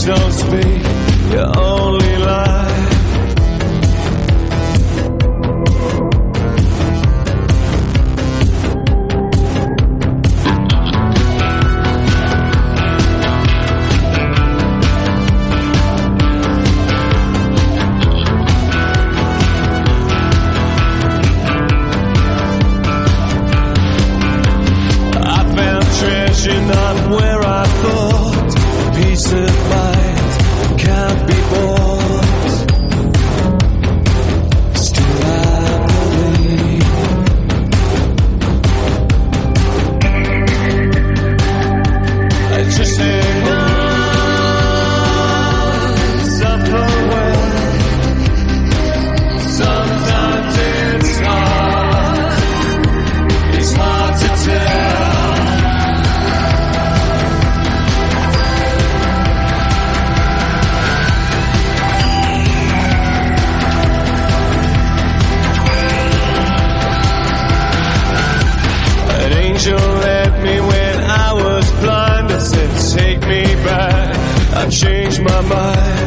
Please don't speak, you only lie. Not where I thought. Peace of mind can't be bought. Still I believe. I just hang on, suffer well. Sometimes it's hard to tell. You led me when I was blind. I said, take me back. I changed my mind.